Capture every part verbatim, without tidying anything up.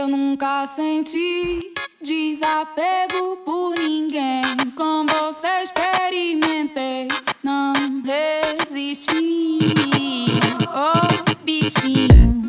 nunca senti desapego por ninguém. Com você experimentei, não resisti. Oh, bichinho.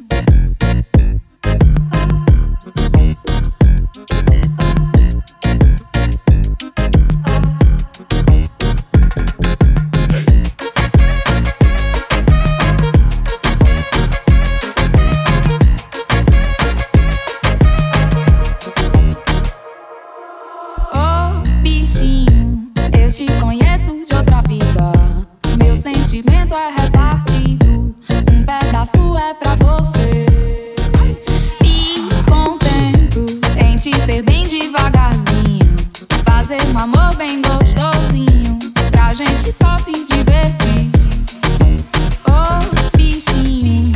Eu te conheço de outra vida. Meu sentimento é repartido, um pedaço é pra você. Me contento em te ter bem devagarzinho, fazer um amor bem gostosinho, pra gente só se divertir. Oh, bichinho.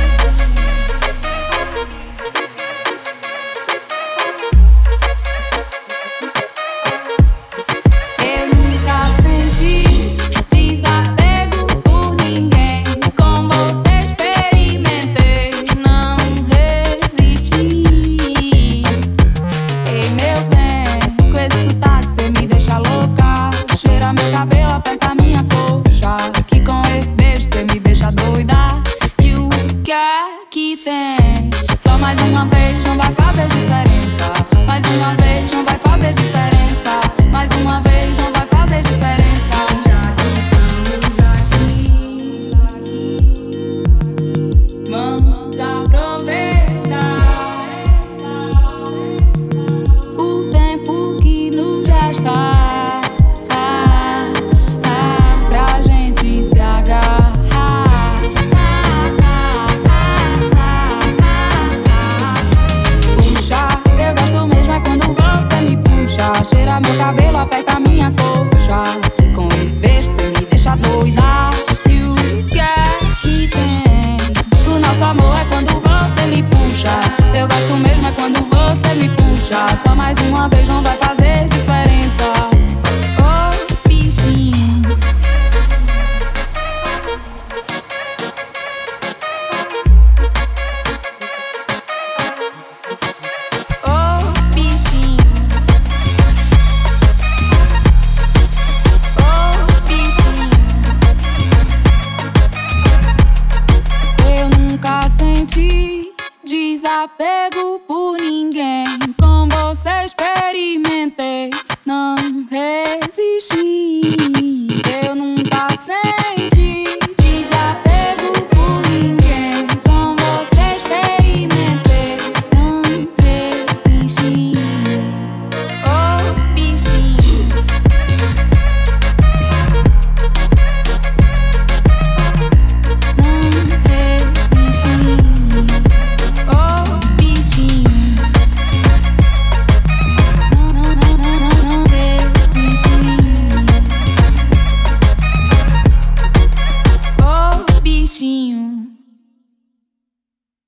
Meu cabelo aperta minha coxa, que com esse beijo cê me deixa doida. E o que é que tem? Só mais uma vez não vai fazer diferença. Mais uma vez não vai fazer diferença. Mais uma vez não vai fazer diferença. Já que estamos aqui, vamos aproveitar o tempo que nos resta. Cheira meu cabelo, aperta minha coxa, que com esse beijo cê me deixa doida. E o que é que tem? O nosso amor é quando você me puxa. Eu gosto mesmo é quando você me puxa. Só mais uma vez não vai fazer diferença. Oh, bichinho. Oh, bichinho. Desapego por ninguém.